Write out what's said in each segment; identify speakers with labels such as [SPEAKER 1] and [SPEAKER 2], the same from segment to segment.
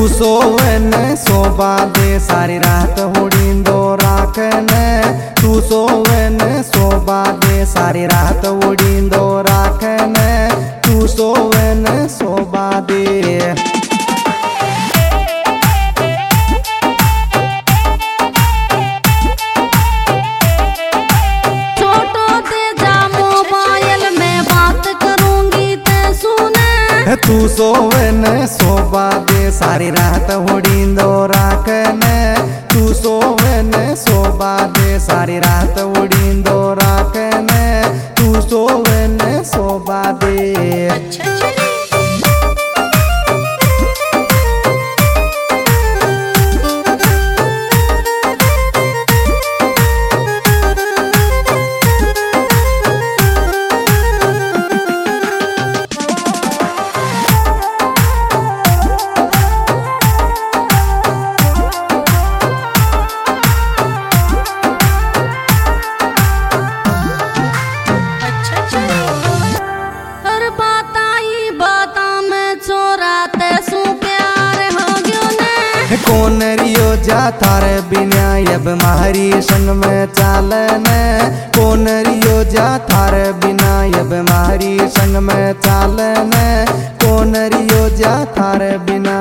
[SPEAKER 1] तू सोवे ने सोबा दे सारी रात उड़ींदो राखने। तू सोवे ने सोबा दे सारी रात उड़ींदो राखने। तू सोवे ने सोबा दे। तू सोवे ने सोबा दे सारी रात उड़ींदो राखने। तू सोवे ने सोबा दे सारी रात उड़ींदो राखने। तू सोवे ने सोबा दे। कौन रियो जा थारे बिना अब मारी संग में चालने। कौन रियो जा थारे बिना अब मारी संग में चालने। कौन रियो जा थारे बिना।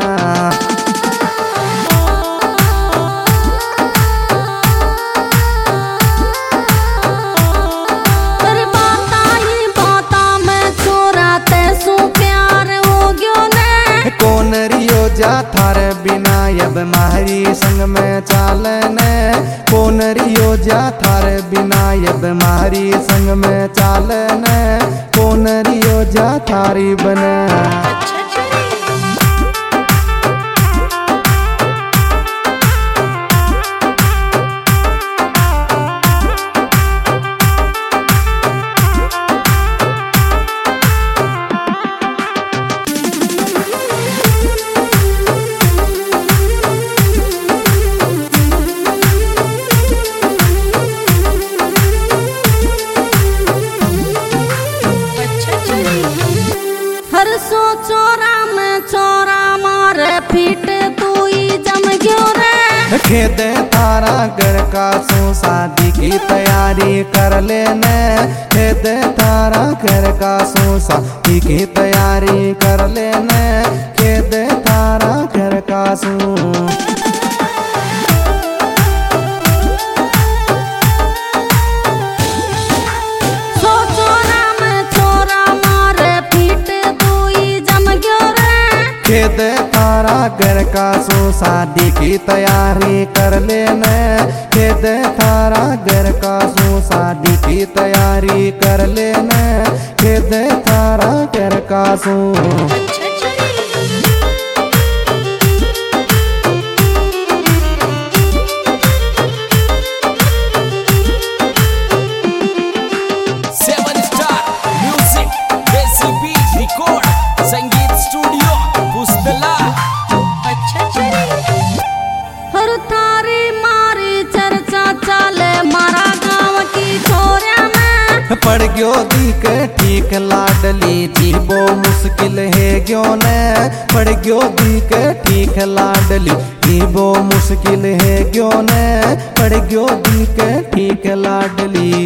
[SPEAKER 1] कौन रियो जा थारे बिना अब मारी संग में चालने। कौन रियो जा थारे बिना अब मारी संग में चालने। कौन रियो जा थारी बने।
[SPEAKER 2] फिट तू ही जम गयो रे।
[SPEAKER 1] खेद थारा घर का सो शादी की तैयारी कर लेने। खेद थारा घर का सो शादी की तैयारी कर लेने। खेद थारा घर का सो। खेद थारा घर का सो शादी की तैयारी कर लेने। खेद थारा घर का सो शादी की तैयारी कर लेने। खेद थारा घर का सो। पड़ गयो दी के ठीक लाडली जीबो मुश्किल है क्यों ने। पड़ गयो दी के ठीक लाडली जीबो मुश्किल है क्यों ने। पड़ गयो दी के ठीक लाडली।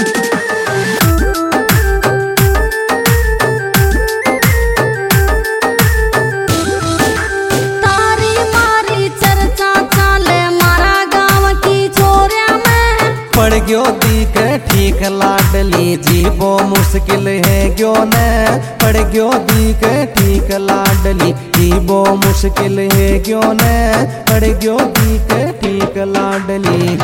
[SPEAKER 1] पड़ गयो दी के ठीक लाडली जीबो मुश्किल है क्यों ने। पड़ गयो दी के ठीक लाडली जीबो मुश्किल है क्यों ने। पड़ गयो दी के ठीक लाडली।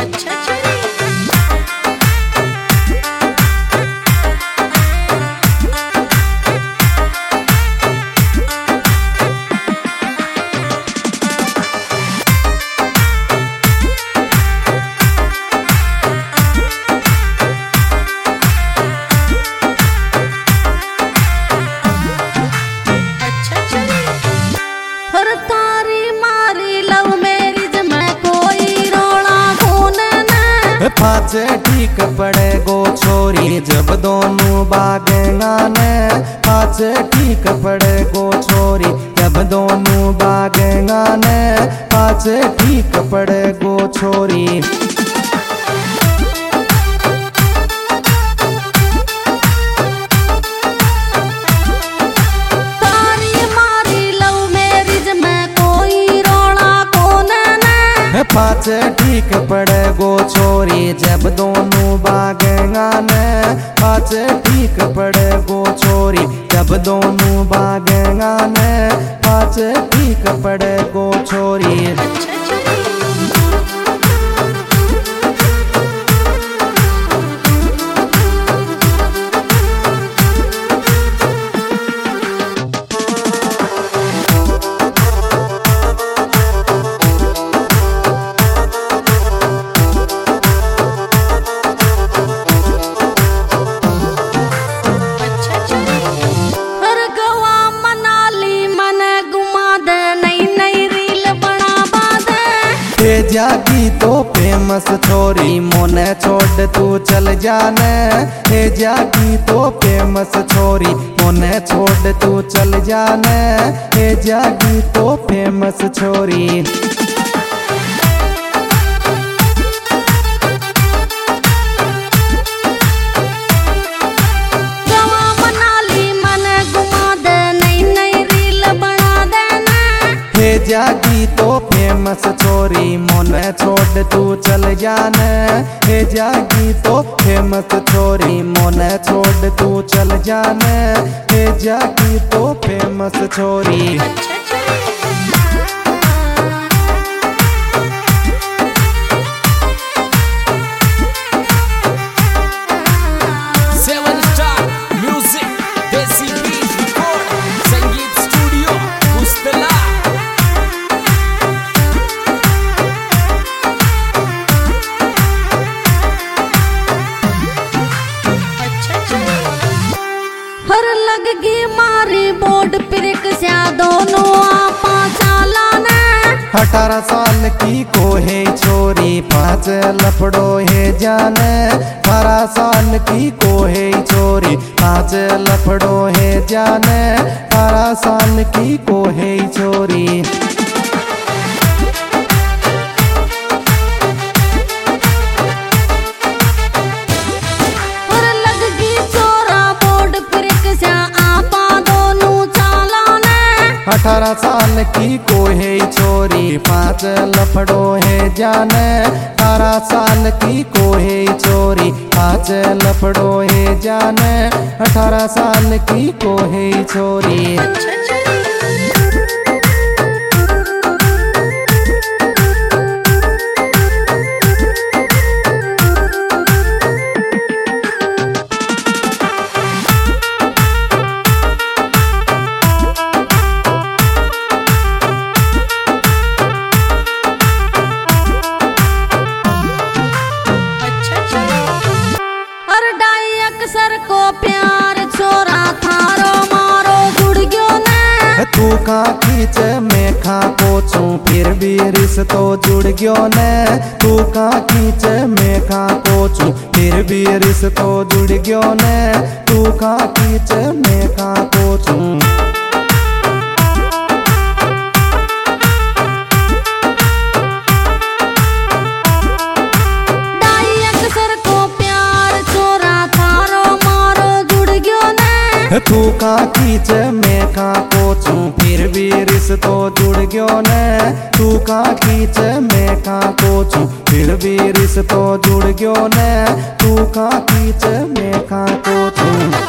[SPEAKER 1] पाचे ठीक पड़े गो छोरी जब दोनों बागेंगा ने। पाचे ठीक पड़े गो छोरी जब जब दोनों बागेगा ने पाछे ठीक पड़े गो छोरी। पाछे ठीक पड़े गो छोरी जब दोनों बागेगा ने पाछे ठीक पड़े गो छोरी जब दोनों बागेगा ने पाछे ठीक पड़े गो छोरी। जागी तो फेमस छोरी मोने छोड़ तू चल जाने। हे जागी तो फेमस छोरी मोने छोड़ तू चल जाने। हे जागी तो फेमस छोरी। जागी तो फेमस छोरी मोने छोड़ तू चल जाने। हे जागी तो फेमस छोरी मोने छोड़ तू चल जाने। हे जागी तो फेमस छोरी।
[SPEAKER 2] बोर्ड पिरक स्या दोनों आपा चालाने।
[SPEAKER 1] 18 साल की को है छोरी पाँच लफड़ो है जाने। 18 साल की को है छोरी पाँच लफड़ो है जाने। 18 साल की को है छोरी।
[SPEAKER 2] और लग गई चोरा बोर्ड पिरक स्या आपा
[SPEAKER 1] 18 साल की को है छोरी पाँच लफड़ो है जाने। 18 साल की को है छोरी पाँच लफड़ो है जाने। 18 साल की को है छोरी। तू का खींच मैं खा कोचू फिर भी रिश्तो जुड़ गयो ने। तू का खींच मैं खा कोचू फिर भी रिश्तो जुड़ गयो ने। तू का खींच मैं खा कोचू। तू का खींच मैं का कोचू फिर भी रिश्तो जुड़ गयो ने। तू का खींच मैं का कोचू फिर भी रिश्तो जुड़ गयो ने। तू का खींच मैं का कोचू।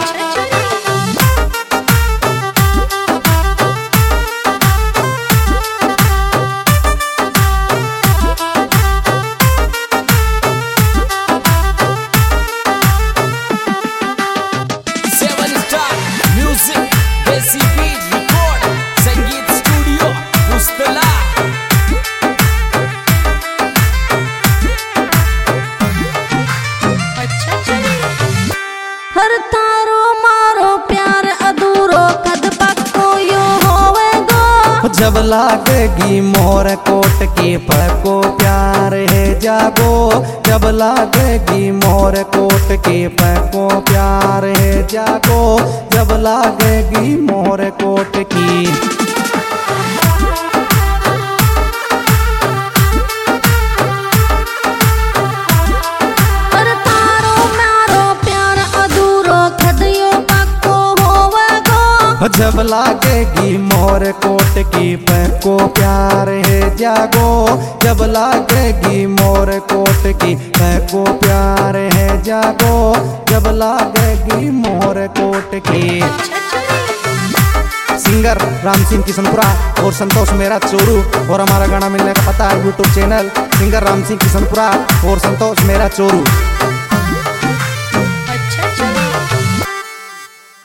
[SPEAKER 1] जब लागेगी मोर कोट की पको प्यार है जागो। जब लागेगी मोर कोट की पको प्यार है जागो। जब लागेगी मोर कोट की। लागेगी मोर कोट की को प्यार है जागो, जब लागेगी मोर कोट की को प्यार है जागो, जब लागेगी मोर कोट की। सिंगर राम सिंह किशनपुरा और संतोष मेरा चोरू, और हमारा गाना मिलने का पता है YouTube channel singer Ram Singh Kishanpura और संतोष मेरा चोरू।